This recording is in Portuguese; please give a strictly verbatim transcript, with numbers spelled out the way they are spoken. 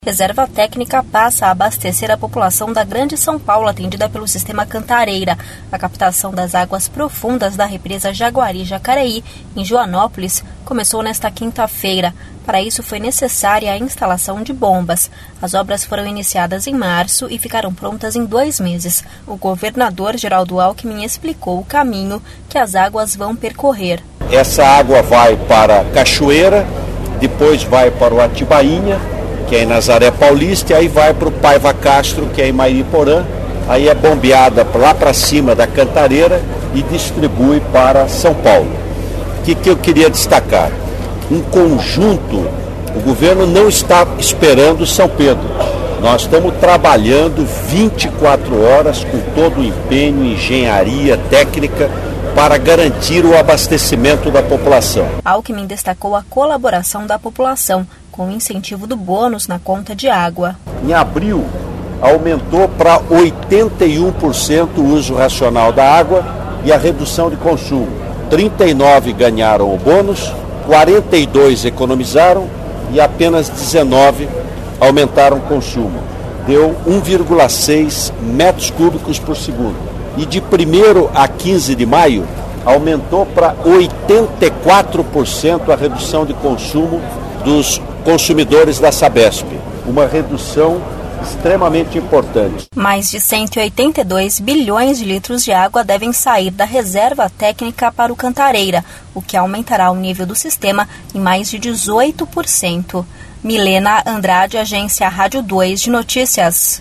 Reserva Técnica passa a abastecer a população da Grande São Paulo, atendida pelo sistema Cantareira. A captação das águas profundas da represa Jaguari-Jacareí, em Joanópolis, começou nesta quinta-feira. Para isso, foi necessária a instalação de bombas. As obras foram iniciadas em março e ficaram prontas em dois meses. O governador Geraldo Alckmin explicou o caminho que as águas vão percorrer. Essa água vai para Cachoeira, depois vai para o Atibainha, que é em Nazaré Paulista, e aí vai para o Paiva Castro, que é em Mariporã, aí é bombeada lá para cima da Cantareira e distribui para São Paulo. O que, que eu queria destacar? Um conjunto, o governo não está esperando São Pedro. Nós estamos trabalhando vinte e quatro horas com todo o empenho, engenharia, técnica, para garantir o abastecimento da população. Alckmin destacou a colaboração da população, com o incentivo do bônus na conta de água. Em abril, aumentou para oitenta e um por cento o uso racional da água e a redução de consumo. trinta e nove ganharam o bônus, quarenta e dois economizaram e apenas dezenove aumentaram o consumo. Deu um vírgula seis metros cúbicos por segundo. E de primeiro a quinze de maio, aumentou para oitenta e quatro por cento a redução de consumo dos consumidores da Sabesp. Uma redução extremamente importante. Mais de cento e oitenta e dois bilhões de litros de água devem sair da reserva técnica para o Cantareira, o que aumentará o nível do sistema em mais de dezoito por cento. Milena Andrade, Agência Rádio dois de Notícias.